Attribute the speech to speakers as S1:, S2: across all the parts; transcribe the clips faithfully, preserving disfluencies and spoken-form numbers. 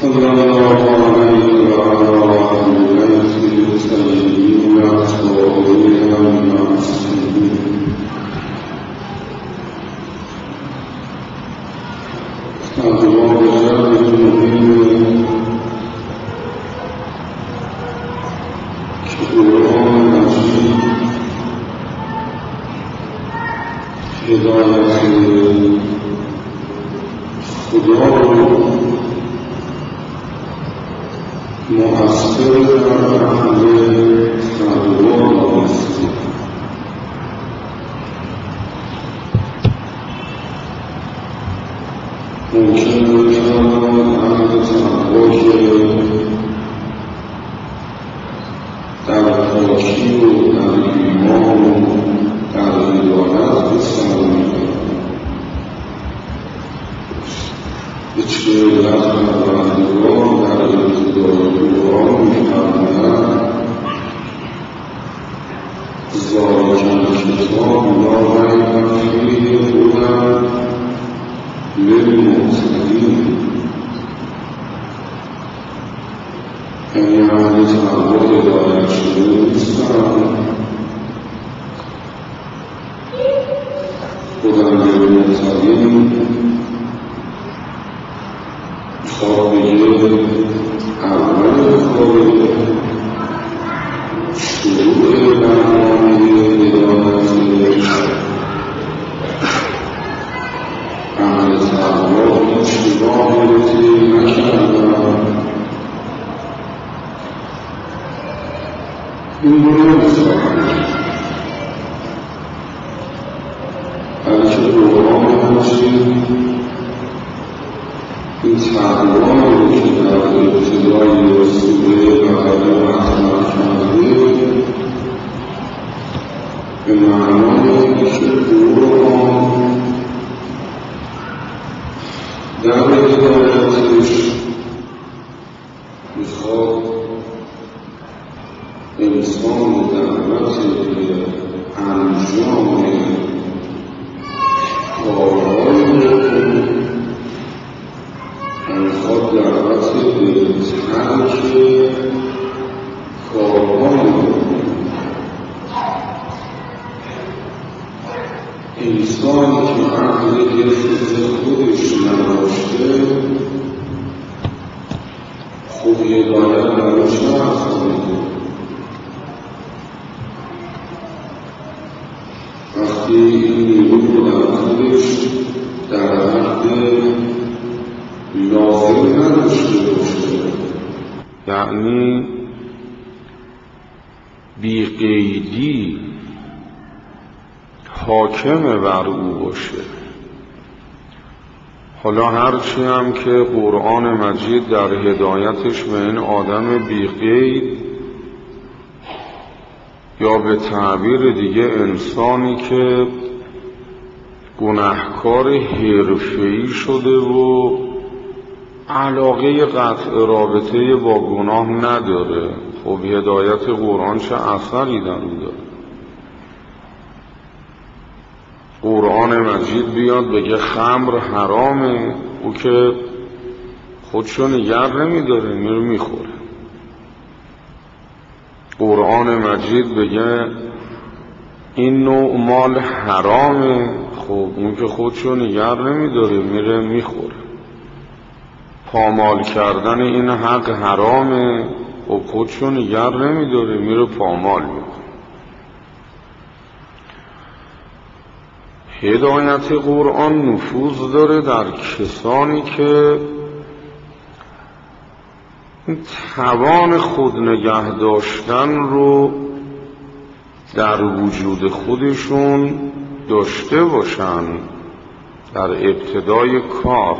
S1: صلى الله عليه وعلى آل بيته الطيبين الطاهرين المعصومين. أبواب الجنة المبين قرآن مجيد هدایت خدا رو مؤثر در اهل تقوا دانسته. ممکنه که اهل تقوا که در پاکی و در ایمان و در هدایت بسازند هیچ علت پروردگار در ابتدای قرآن می‌فرماید ذالک الکتاب لا ریب فیه هدی للمتقین. یعنی اهل تقوا هدایت شده نیستند، هدی للمتقین خواب بگه اول خواب شروع برنامه هدایت اهل تقوا هیچ راهی نکردن. این رو نمی‌خواهند، بلکه قرآن مجید این تقوایی که در ابتدای سوره بقره مطرح کرده به معنای که قرآن در هدایتش میخواد انسان دعوت به انجام کارهایی بکنه، میخواد دعوت به ترک کارهایی بکنه. انسانی که عقل حفظ خودش نداشته خود هدایت براش نخواهد. وقتی این نیرو رو در خودش در حد لازم نداشته باشه،
S2: یعنی بی‌قیدی حاکم بر او باشه. حالا هرچی هم که قرآن مجید در هدایتش به این آدم بی‌قید یا به تعبیر دیگه انسانی که گناهکار حرفه‌ای شده و علاقه قطع رابطه با گناه نداره، خب هدایت قرآن چه اثری در او داره؟ قرآن مجید بیاد بگه خمر حرامه، او که خودشو نگر نمیداره میره میخوره. قرآن مجید بگه این نوع مال حرامه، خب اون که خودشو نگر نمیداره میره میخوره. پامال کردن این حق حرامه، خب خودشو نگر نمیداره میره پامال میکنه. هدایت قرآن نفوذ داره در کسانی که توان خود نگه داشتن رو در وجود خودشون داشته باشن در ابتدای کار.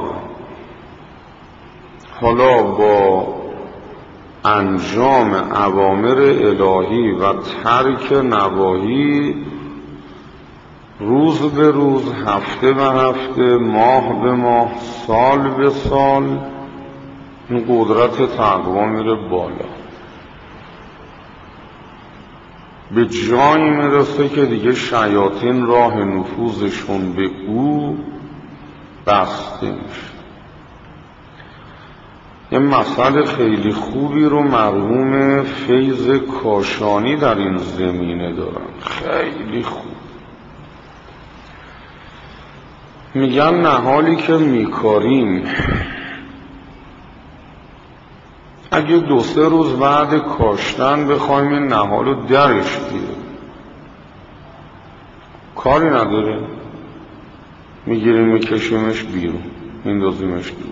S2: حالا با انجام اوامر الهی و ترک نواهی روز به روز، هفته به هفته، ماه به ماه، سال به سال این قدرت تقوا میره بالا، به جایی میرسه که دیگه شیاطین راه نفوذشون به او بسته میشه. یه مثل خیلی خوبی رو مرحوم فیض کاشانی در این زمینه دارن، خیلی خوب. میگن نهالی که میکاریم اگه دو سه روز بعد کاشتن بخوایم این نهال رو درش بیاریم کاری نداره، میگیریم میکشیمش بیرون میندازیمش دور.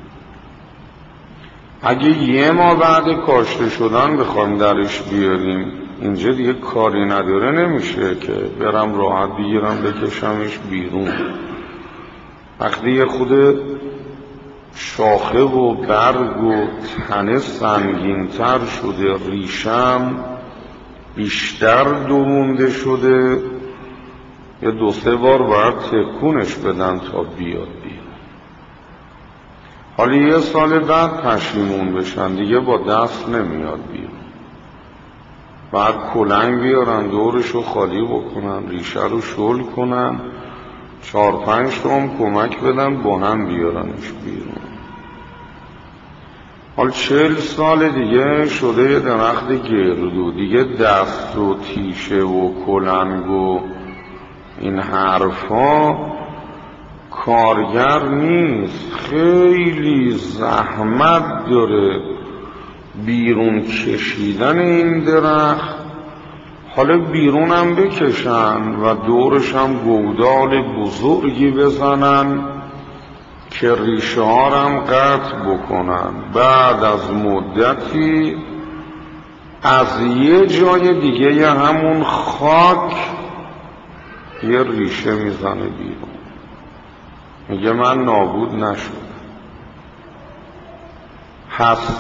S2: اگه یه ماه بعد کاشته شدن بخوایم درش بیاریم اینجا دیگه کاری نداره، نمیشه که برم راحت بگیرم بکشمش بیرون. وقتی یه خود شاخه و برگ و تنه سنگین‌تر شده، ریشم بیشتر دوونده شده، یه دو سه بار باید تکونش بدن تا بیاد بیاد. حالا یه سال بعد پشیمون بشن دیگه با دست نمیاد بیرون، بعد کلنگ بیارن دورشو خالی بکنن، ریشه رو شل کنن، چهار پنج تا هم کمک بدن با هم بیارنش بیرون. حالا چهل سال دیگه شده یه درخت گردو، دیگه دست و تیشه و کلنگ و این حرفا کارگر نیست، خیلی زحمت داره بیرون کشیدن این درخت. حالا بیرونم بکشن و دورش هم گودال بزرگی بزنن که ریشه ها هم قطع بکنن. بعد از مدتی از یه جای دیگه یه همون خاک یه ریشه میزنه بیرون، میگه من نابود نشدم. پس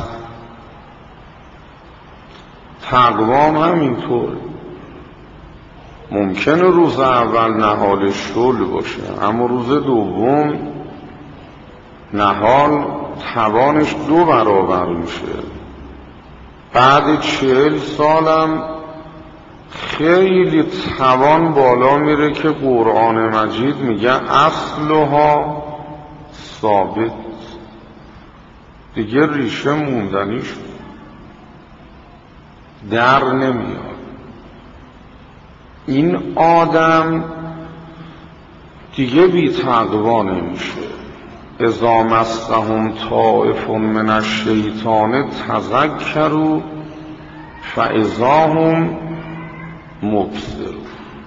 S2: تقوام همینطوره، ممکنه روز اول نهال شل باشه اما روز دوم نهال توانش دو برابر میشه. بعد چهل سالم خیلی توان بالا میره که قرآن مجید میگه اصلها ثابت، دیگه ریشه موندنی شد، در نمیاد. این آدم دیگه بی تقوا نمیشه. اذا مسهم طائف من الشیطان تذکروا فاذا هم مبصرون.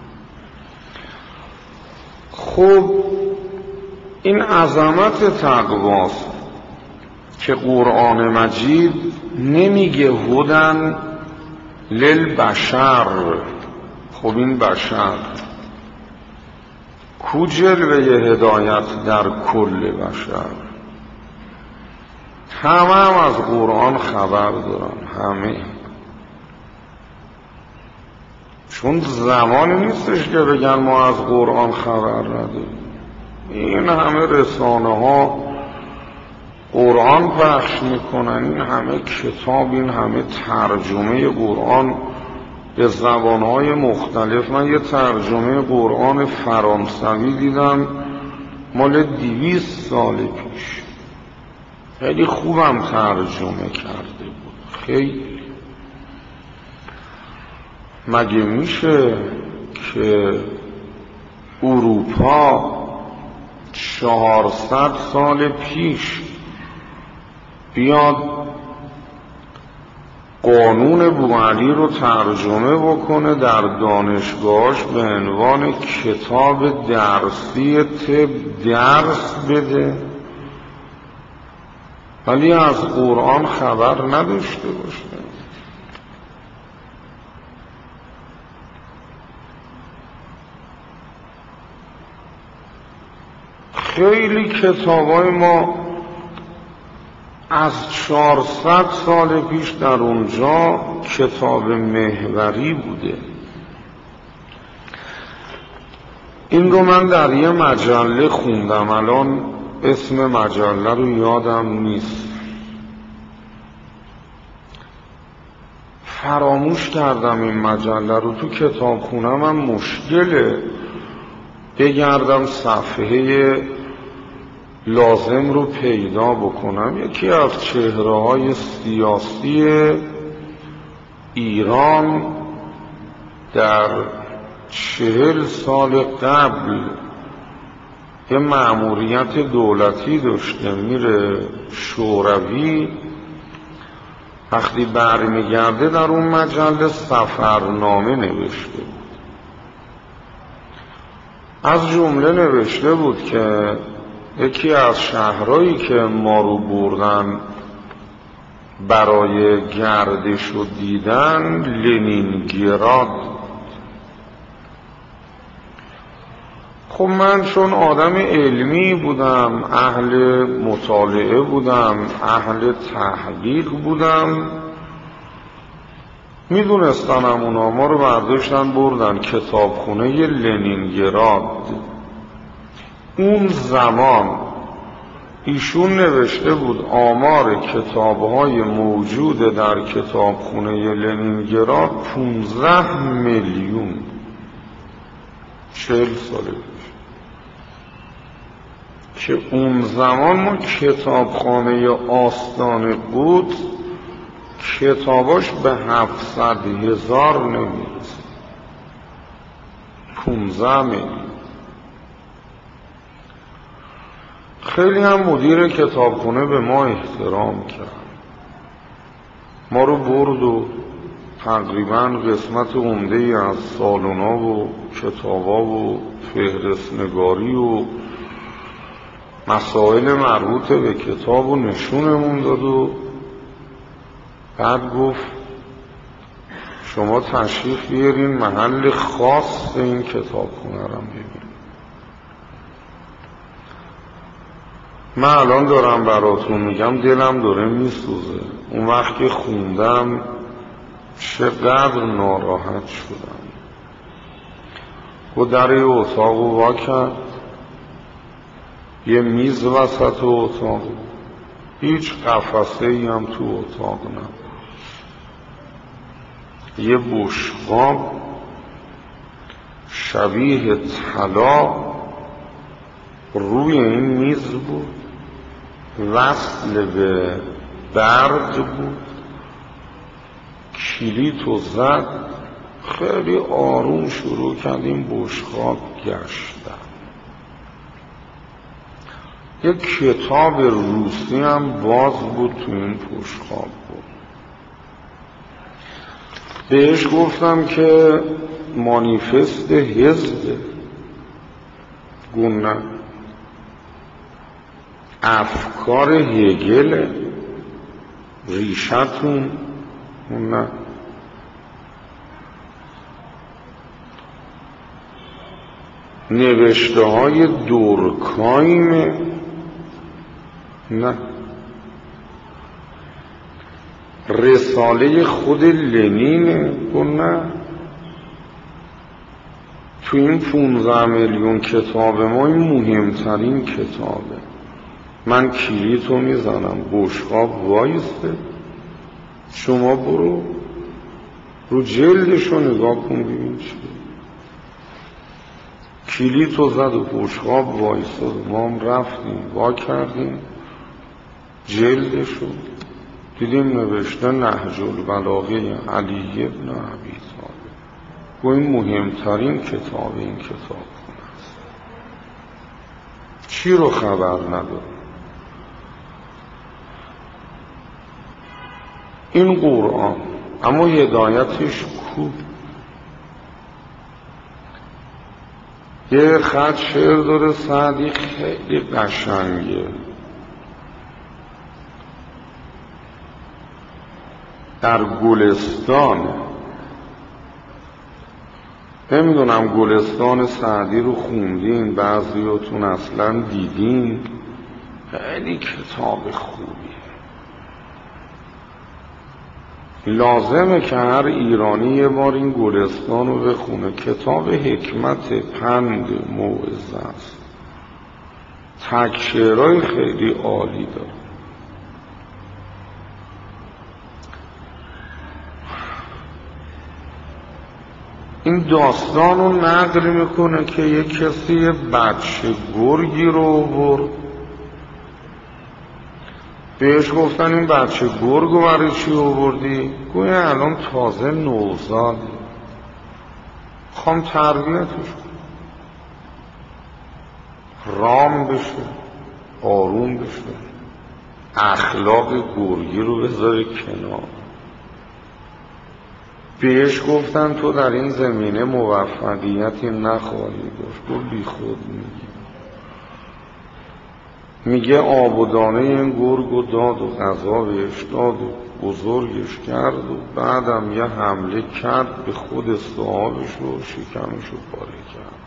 S2: خب این عظمت تقواست که قرآن مجید نمیگه هدن للبشر. خب این بشر کو جلوه هدایت در کل بشر؟ همه هم از قرآن خبر دارن، همه، چون زمانی نیستش که بگن ما از قرآن خبر نداریم. این همه رسانه ها قرآن پخش میکنن، این همه کتاب، این همه ترجمه قرآن به زبانهای مختلف. من یه ترجمه قرآن فرانسوی دیدم مال دویست سال پیش، خیلی خوبم ترجمه کرده بود. خیلی مگه میشه که اروپا چهارصد سال پیش بیاد قانون بوعلی رو ترجمه بکنه در دانشگاهش به عنوان کتاب درسی طب درس بده، ولی از قرآن خبر نداشته باشه؟ خیلی کتابای ما از چهارصد سال پیش در اونجا کتاب محوری بوده. این رو من در یه مجله خوندم، الان اسم مجله رو یادم نیست، فراموش کردم این مجله رو. تو کتابخونه‌م هم مشکله بگردم صفحه لازم رو پیدا بکنم. یکی از چهره‌های سیاسی ایران در چهل سال قبل یه مأموریت دولتی داشته، میره شوروی، وقتی برمیگرده در اون مجله سفرنامه نوشته. از جمله نوشته بود که یکی از شهرهایی که ما رو بردن برای گردش و دیدن لنینگراد. خب من چون آدم علمی بودم، اهل مطالعه بودم، اهل تحقیق بودم، میدونستنم اونا ما رو برداشتن بردن کتابخونه لنینگراد. اون زمان ایشون نوشته بود آمار کتاب‌های موجود در کتابخونه لنینگراد پونزده میلیون. چهل ساله پیش که اون زمان ما کتابخانه آستان بود کتاباش به هفتصد هزار نمیرسه. پونزده میلیون. خیلی هم مدیر کتابخونه به ما احترام کرد، ما رو برد و تقریبا قسمت عمده ای از سالونا و کتابا و فهرستنگاری و مسائل مربوط به کتاب و نشونمون داد و بعد گفت شما تشریف بیارین محل خاص این کتابخونه رو ببینید. من الان دارم براتون میگم دلم داره میسوزه. اون وقت که خوندم چقدر ناراحت شدم. و در یه اتاق رو وا کرد، یه میز وسط اتاق، هیچ قفسه ای هم تو اتاق نبود، یه بشقاب شبیه طلا روی این میز بود، وصل به برد بود. کلیدو زد، خیلی آروم شروع کردیم بشقاب گشتن. یک کتاب روسی هم باز بود تو این بشقاب بود. بهش گفتم که مانیفست حزب. گونه افکار هگل ریشتون. نه نوشته های دورکایم. نه رساله خود لنینه. نه تو این پونزده میلیون کتاب ما این مهمترین کتابه. من کلیدو میزنم، بشقاب وایسته، شما برو رو جلدشو نگاه کن ببین چیه. کلیدو زد و بشقاب وایستاد. ما هم رفتیم وا کردیم جلدشو، دیدیم نوشته نهج البلاغه علی بن ابی طالب. و این مهمترین کتاب این کتابخونه است. چی رو خبر نداره؟ این قرآن، اما هدایتش کو؟ یه خط شعر داره سعدی خیلی قشنگه. در گلستان، نمیدونم گلستان سعدی رو خوندین، بعضیاتون اصلا دیدین، خیلی کتاب خوبیه. لازمه که هر ایرانی یه بار این گلستان رو بخونه. کتاب حکمت، پند، موعظه است. تکشعرهای خیلی عالی داره. این داستان رو نقل میکنه که یک کسی بچه گرگی رو برد بهش گفتن این بچه گرگو برای چی آوردی؟ گویا الان تازه نوزاده، خوام تربیتش رام بشه، آروم بشه، اخلاق گرگی رو بذاره کنار. بهش گفتن تو در این زمینه موفقیتی نخواهی داشت. تو بی خود میگی. میگه آب و دانه این گرگ و داد و غذا بهش داد و بزرگش کرد و بعدم یه حمله کرد به خود صاحبش و شکمش رو پاره کرد.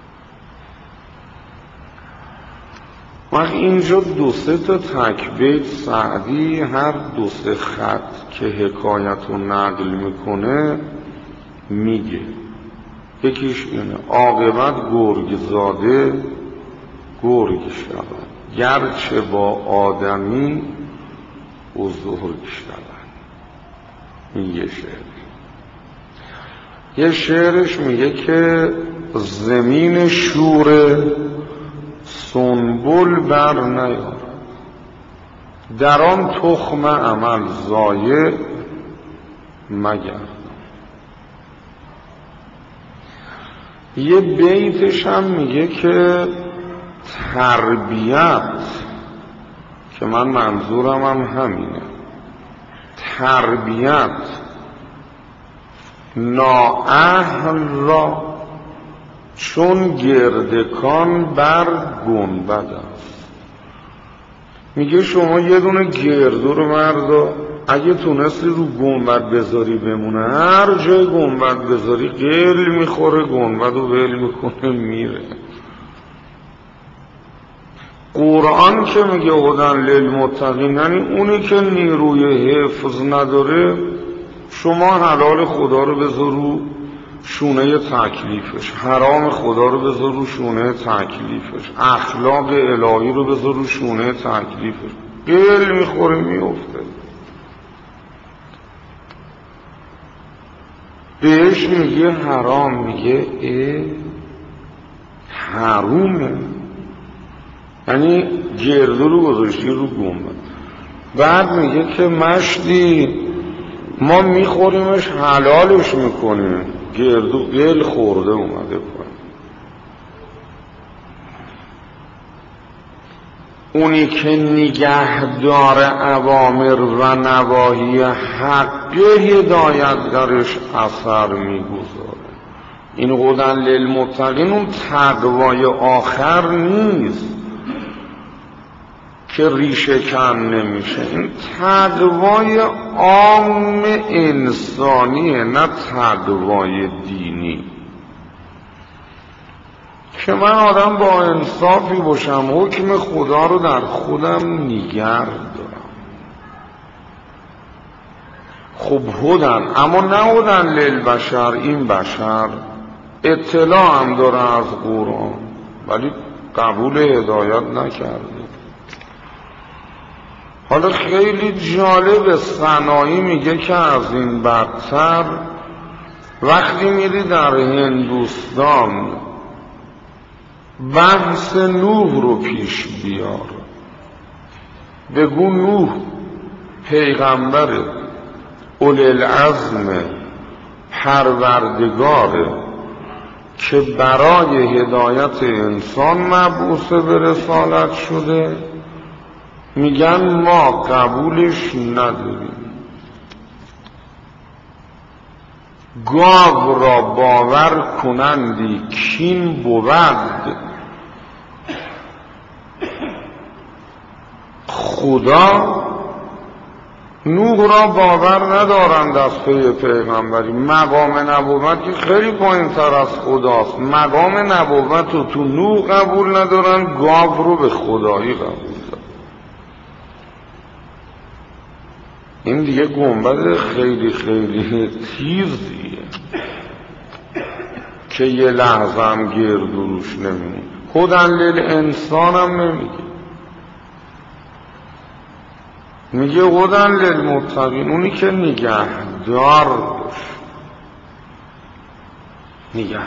S2: وقت اینجا دو سه تا تکبیت سعدی هر دو سه خط که حکایت رو نقل میکنه میگه. یکیش اینه عاقبت گرگ زاده گرگ شود، گرچه با آدمی بزرگ شود. این یه شعر. یه شعرش میگه که زمین شور سنبل بر نیار، در آن تخم عمل ضایع مگردان. یه بیتش هم میگه که تربیت، که من منظورم هم همینه، تربیت نااهل را چون گردکان بر گنبد است. میگه شما یه دونه گردو رو مردا اگه تونستی رو گنبد بذاری بمونه، هر جای گنبد بذاری قل میخوره، گنبد رو ول میکنه میره. قرآن که میگه هدی للمتقین، یعنی اونی که نیروی حفظ نداره، شما حلال خدا رو بذار رو شونه تکلیفش، حرام خدا رو بذار رو شونه تکلیفش، اخلاق الهی رو بذار رو شونه تکلیفش، قل میخوره میفته. بهش میگه حرام، میگه اه حرومه، یعنی گردو رو گذاشتی رو گنبد. بعد میگه که مشتی ما میخوریمش حلالش میکنیم، گردو قل خورده اومده پایین. اونی که نگهدار اوامر و نواهی حق هدایت درش اثر میگذاره. این هدی للمتقین اون تقوای آخر نیست که ریشه کن نمیشه، این تقوای عام انسانیه، نه تقوای دینی. که من آدم با انصافی باشم، حکم خدا رو در خودم نگر دارم. خب هدن، اما نه هدن للبشر، این بشر اطلاع هم داره از قرآن ولی قبول هدایت نکرده. حالا خیلی جالب صناعی میگه که از این بدتر وقتی میری در هندوستان بحث نوح رو پیش بیار، بگو نوح پیغمبر اولی العزم پروردگاره که برای هدایت انسان مبعوث به رسالت شده، میگن ما قبولش نداریم. گاو را باور کنندی کین بود، خدا نوح را باور ندارند از پی پیغمبری. مقام نبوت که خیلی پایین تر از خداست، مقام نبوت رو تو نوح قبول ندارن، گاو رو به خدایی قبول دارن. این دیگه گنبد خیلی خیلی تیزیه که یه لحظه هم گرد و روش نمیمونه. هدی للانسان هم نمیگه، میگه هدی للمتقین، اونی که نگهدار باشه،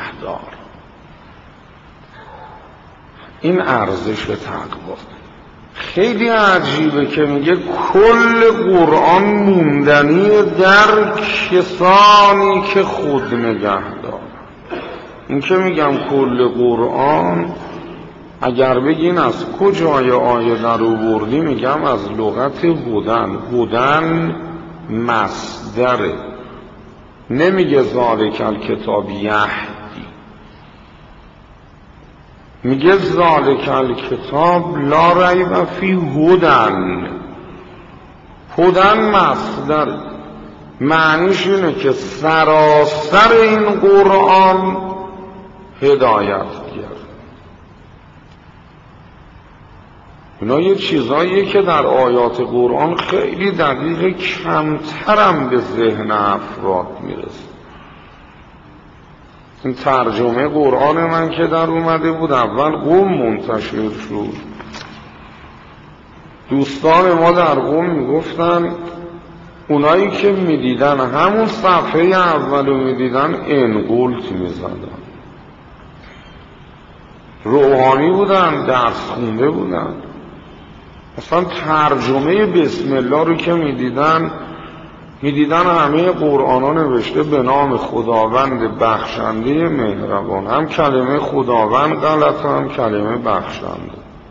S2: نگهدار. این ارزش تقوا. خیلی عجیبه که میگه کل قرآن موندنی در کسانی که خود نگه دارن. این که میگم کل قرآن، اگر بگین از کجای آیه در آوردی، میگم از لغت هدن. هدن مصدره، نمیگه ذالک الکتاب یهدی، میگه ذالک الکتاب لا ریب فیه هدن. هدن مصدر، معنیش اینه که سراسر این قرآن هدایت کرد. اینا یه چیزاییه که در آیات قرآن خیلی دقیق، کمترم به ذهن افراد میرسه. این ترجمه قرآن من که در اومده بود، اول قم منتشر شد. دوستان ما در قم میگفتن اونایی که میدیدن همون صفحه اولو میدیدن انقلت میزدن. روحانی بودن، درس خونده بودن. اصلا ترجمه بسم الله رو که میدیدن میدیدن همه قرآن ها نوشته به نام خداوند بخشنده مهربان. هم کلمه خداوند غلط، هم کلمه بخشنده.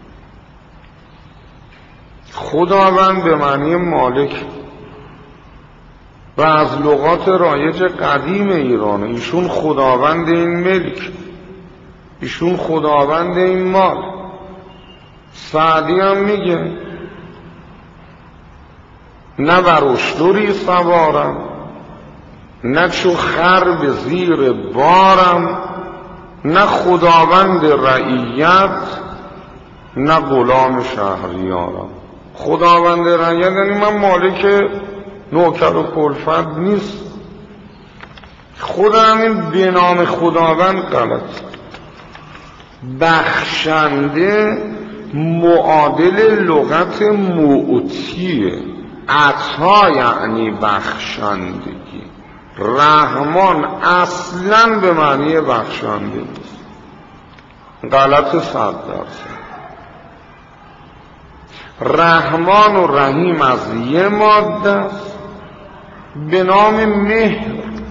S2: خداوند به معنی مالک و از لغات رایج قدیم ایرانه. ایشون خداوند این ملک، ایشون خداوند این مال. سعدی هم میگه نه بر اشتری سوارم، نه چو خر به زیر بارم، نه خداوند رعیت، نه غلام شهریارم. خداوند رعیت یعنی من مالک نوکر و کلفت نیست. خود همین به نام خداوند غلط. بخشنده معادل لغت معطیه. عطا یعنی بخشندگی. رحمان اصلا به معنی بخشنده نیست، غلط صد درصد. رحمان و رحیم از یه ماده است به نام مهر.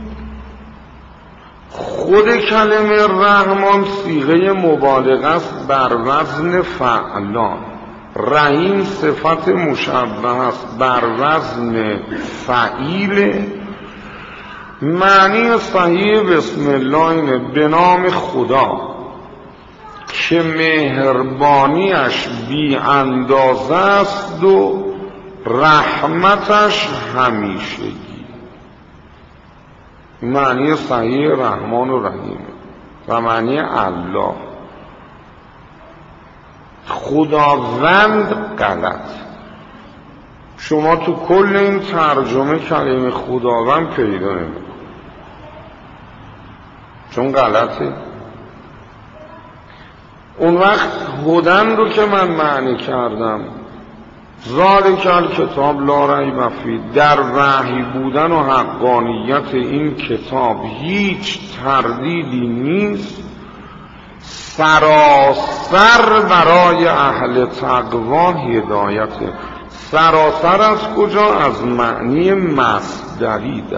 S2: خود کلمه رحمان صیغه مبالغه است بر وزن فعلان. رحیم صفت مشبه است بر وزن فعیل. معنی صحیح بسم الله اینه به نام خدا که مهربانیش بی اندازه است و رحمتش همیشگی. معنی صحیح رحمان و رحیم و معنی الله. خداوند غلط. شما تو کل این ترجمه کلمه خداوند پیدا نمی‌کنید، چون غلطه. اون وقت هدن رو که من معنی کردم، ذالک الکتاب لا ریب فیه، در وحی بودن و حقانیت این کتاب هیچ تردیدی نیست، سراسر برای اهل تقوا هدایته. سراسر از کجا؟ از معنی مصدری در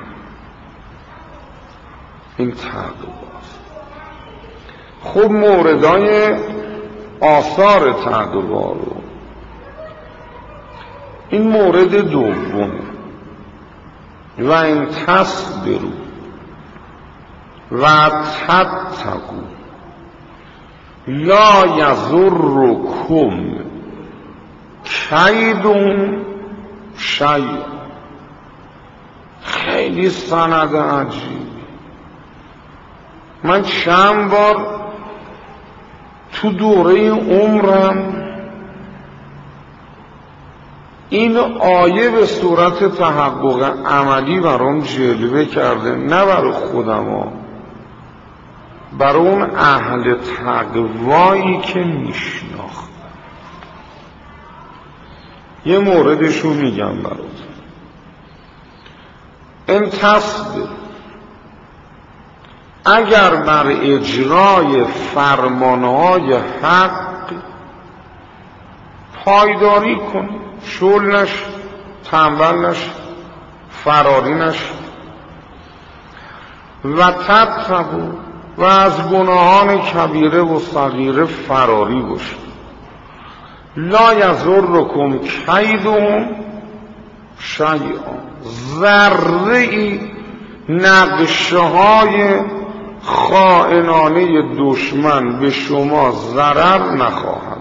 S2: این تقواست. خب موردای آثار تقوا رو، این مورد دوم، و این تصبروا و تتقوا لا یضرکم کیدهم شیئا. خیلی سند عجیب. من چند بار تو دوره عمرم این آیه به صورت تحقق عملی برام جلوه کرده، نه برای خودم ها، برای اون اهل تقوایی که میشناخت. یه موردشو میگم برات. این تصبر، اگر بر اجرای فرمانهای حق پایداری کن، شل نش، تنبل نش، فراری نش. و تتقوا، و از گناهان کبیره و صغیره فراری باش. لا یضرکم کیدهم شیئا، ذره ای نقشه های خائنانه دشمن به شما ضرر نخواهد.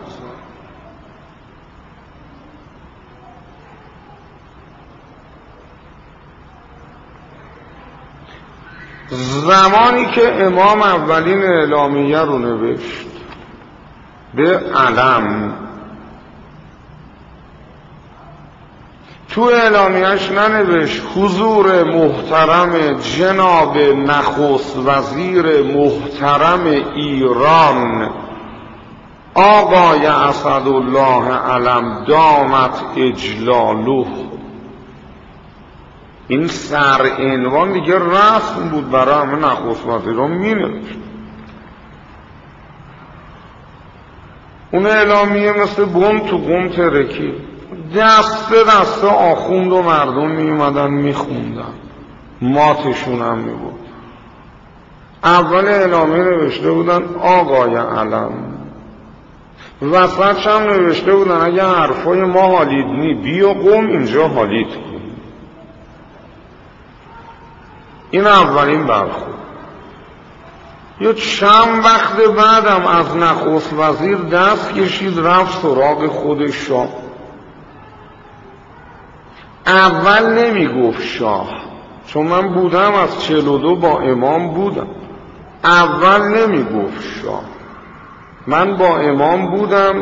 S2: زمانی که امام اولین اعلامیه رو نوشت به علم، تو اعلامیهش ننوشت حضور محترم جناب نخست وزیر محترم ایران آقای اسدالله علم دامت اجلاله. این سرعنوان دیگه رسم بود برای همه نخست وزیران مینوشت. اون اعلامیه مثل بم تو قم ترکی، دسته دسته آخوند و مردم می اومدن می خوندن، ماتشون هم می بود. اول اعلامیه نوشته بودن آقای علم، وسطش هم نوشته بودن اگه حرفای ما حالید نی بیا قم اینجا حالید کن. این اولین برخورد. یا چند وقت بعدم از نخست وزیر دست کشید رفت سراغ خود شاه. اول نمی گفت شاه، چون من بودم از چهل و دو با امام بودم. اول نمی گفت شاه، من با امام بودم.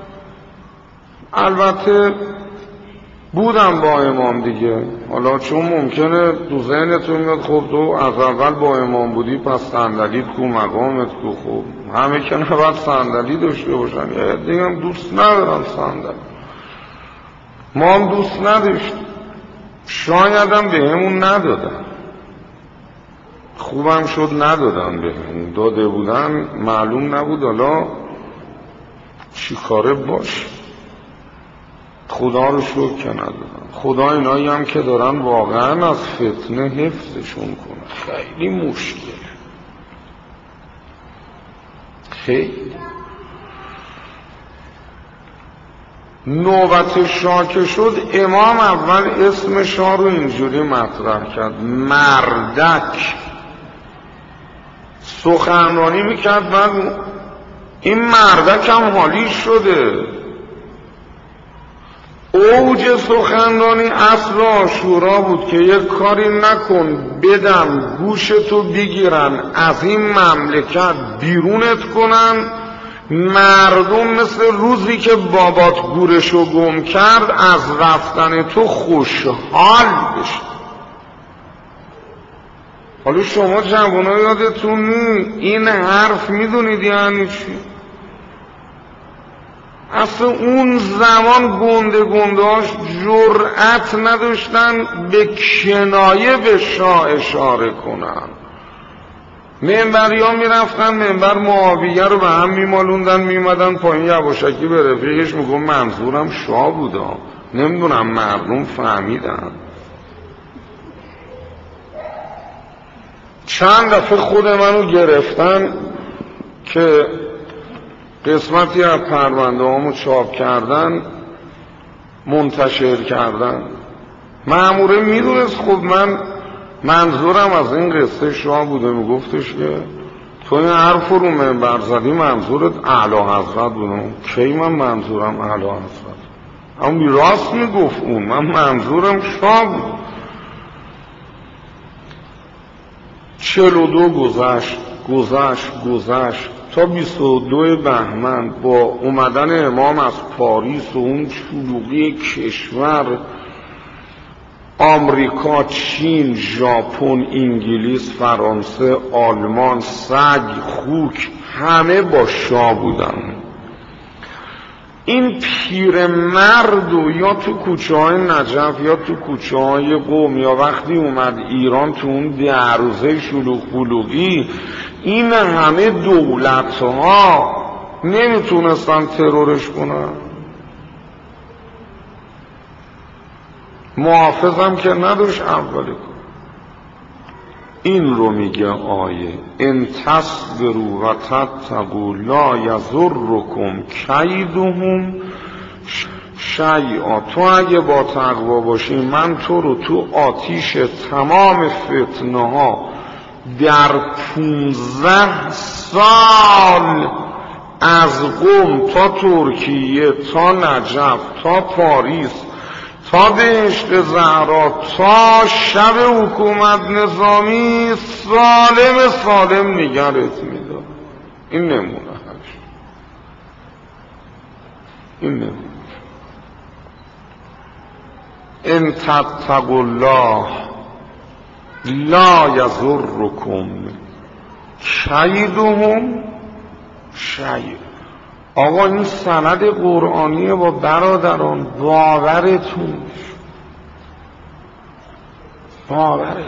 S2: البته بودم با امام دیگه، حالا چون ممکنه تو ذهنتون میاد خب تو از اول با امام بودی پس صندلیت کو، مقامت کو. خب همه که نباید صندلی داشته باشن، یه دیگه هم دوست ندارن صندلی، ما هم دوست نداشتیم، شاید هم به همون ندادن، خوبم شد ندادن به همون، داده بودن معلوم نبود حالا چی کاره باش. خدا رو شکر که ندادن. خدا اینایی هم که دارن واقعا از فتنه حفظشون کنه. خیلی مشکل، خیلی. نوبت شاه که شد امام اول اسم شاه رو اینجوری مطرح کرد، مردک. سخنرانی میکرد، بعد این مردک هم حالی شده. اوج سخنرانی عصر عاشورا بود که یک کاری نکن بدم گوشتو بگیرن از این مملکت بیرونت کنن، مردم مثل روزی که بابات گورشو گم کرد از رفتن تو خوشحال بشه. حالا شما جوان‌ها یادتون نی این حرف میدونید یعنی چی؟ اصلا اون زمان گنده گندهاش جرأت نداشتن به کنایه به شاه اشاره کنن. منبری ها می رفتن منبر معاویه رو به هم می مالوندن، می اومدن پایین یواشکی به رفیقش میگم منظورم شاه بودا، نمیدونم مردم فهمیدن. چند دفعه خود منو گرفتن که قسمتی از پرونده هامو چاپ کردن منتشر کردن. مأموره میدونست خب من منظورم از این قصه شاه بوده، میگفتش که تو این حرف رو منبر زدی منظورت اعلی حضرت بوده. کی من منظورم اعلی حضرت؟ اما راست میگفت اون، من منظورم شاه بود. چهل و دو گذشت گذشت گذشت تا بیست و دو بهمن با اومدن امام از پاریس و اون شلوغی کشور، آمریکا، چین، ژاپن، انگلیس، فرانسه، آلمان، سگ، خوک، همه با شاه بودن. این پیرمرد و یا تو کوچه های نجف یا تو کوچه های قم یا وقتی اومد ایران تو اون ده روزه شلوغ بلوغی، این همه دولت ها نمیتونستن ترورش کنن. محافظم که نداشت اولی کن. این رو میگه آیه ان تصبروا و تتقوا لا یضرکم کیدهم شیئا. تو اگه با تقوا باشی من تو رو تو آتیش تمام فتنه ها در پونزده سال از قم تا ترکیه تا نجف تا پاریس تا بهشت زهرا تا شب حکومت نظامی سالم سالم نگرت میدار. این نمونه هست. این نمونه ان تتقوا الله لا یضرکم کیدهم شیئا. آقا این سند قرآنیه با برادران، باورتون باورتون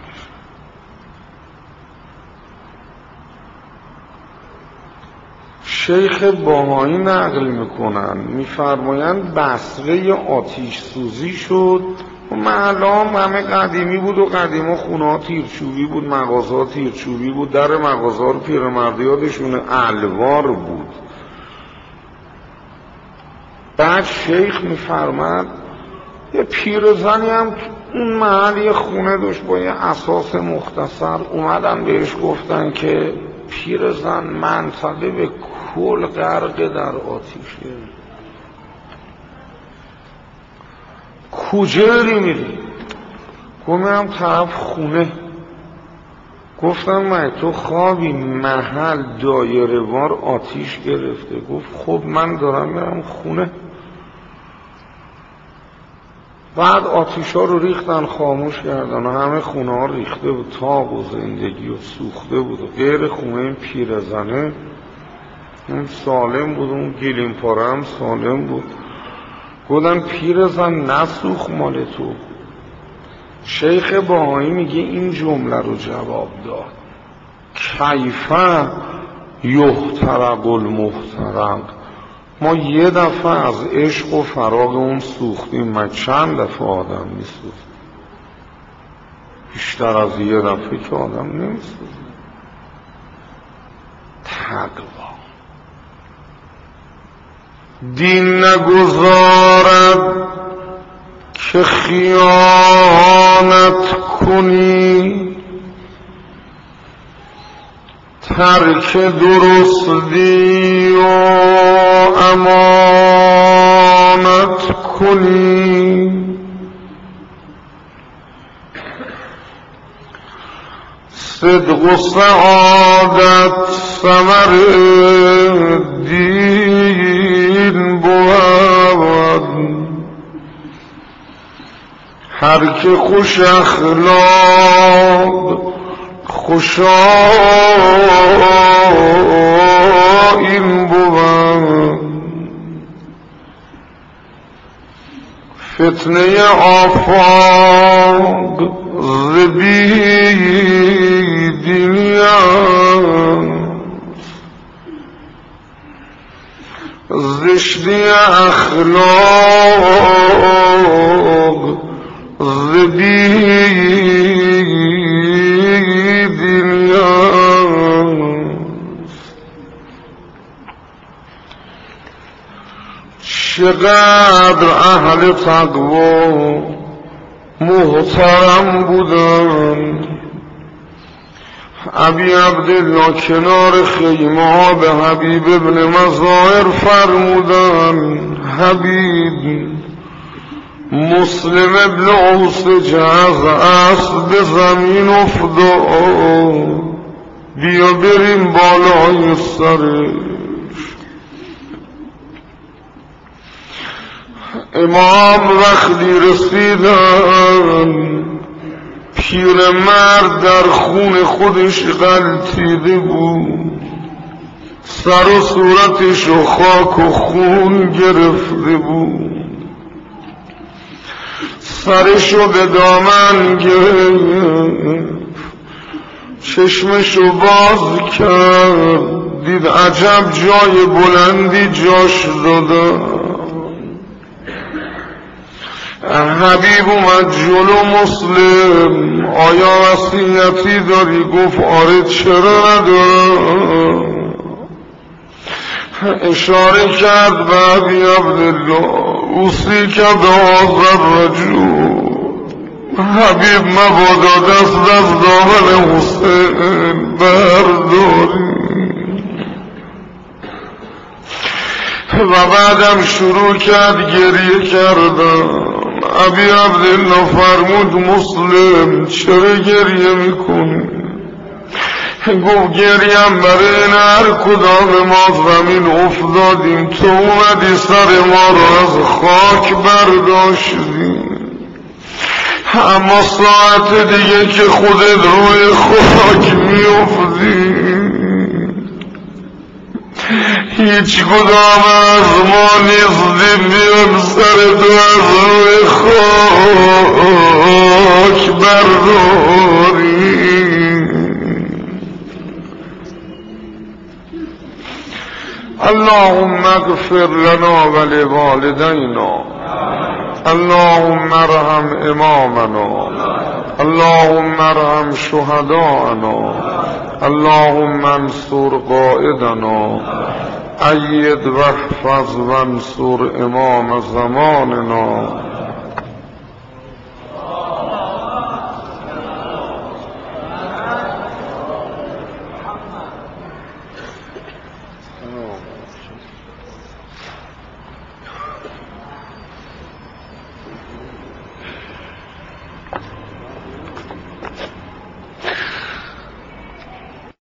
S2: شیخ باهایی نقل میکنن میفرمایند بصره آتیش سوزی شد و محلام همه قدیمی بود و قدیما خونه ها تیرچوبی بود، مغازه ها تیرچوبی بود، در مغازه ها رو پیرمردی یادشون الوار بود. بعد شیخ میفرماد یه پیرزنی هم اون محل یه خونه داشت با یه اساس مختصر، اومدن بهش گفتن که پیرزن منطقه به کل غرق در آتیشه، کجا داری میری؟ گفت میرم طرف خونه. گفتم من تو خوابی؟ محل دایره وار آتیش گرفته. گفت خب من دارم میرم خونه. بعد آتیش ها رو ریختن خاموش کردن و همه خونه ها ریخته بود، تاق و زندگی و سوخته بود و غیر خونه این پیرزنه اون سالم بود، اون گلیم پاره هم سالم بود. گفتن پیرزن نسوخ مال تو. شیخ باهایی میگه این جمله رو جواب داد کیفه یحترق المحترق. ما یه دفعه از عشق و فراق اون سوختیم، ما چند دفعه آدم میسوزه؟ بیشتر از یه دفعه که آدم نمیسوزه. تقوا دین نگذارد که خیانت کنی، ترک درستی و امانت کنی. صدق و سعادت ثمر دین بود، هر که خوش اخلاق خوشا این بود. فتنه آفاق زبی دنیا، زشتی اخلاق زبی چقدر اهل تقوا محترم بودن. ابی عبدالله کنار خیمه ها به حبیب ابن مظاهر فرمودن حبیب مسلم ابن اوسج از اسب زمین افتاد، بیا بریم بالای سرش. امام وقتی رسیدن پیر مرد در خون خودش غلطیده بود، سر و صورتش و خاک و خون گرفته بود، سرشو به دامن گرفت، چشمشو باز کرد، دید عجب جای بلندی جاش دادن. حبیب اومد جلو مسلم، آیا وصیتی داری؟ گفت آره چرا ندارم. اشاره کرد به ابی عبدالله اوصی که بهذا الرجل، حبیب مبادا دست دست دامن حسین برداری. و بعدم شروع کرد گریه کردن. ابی عبدالله فرمود مسلم چرا گریه میکنی؟ گفت گریم برای این هر کدام ما زمین افتادیم، تو اومدی سر ما رو از خاک برداشتی، اما ساعت دیگه که خودت روی خاک میافتی هیچ کدام از ما نیستیم بیان سر تو از روی خاک برداری. اللهم اغفر لنا ولوالدينا، اللهم ارحم امامنا، اللهم ارحم شهداءنا، اللهم انصر قائدنا، أيد واحفظ وانصر امام زماننا،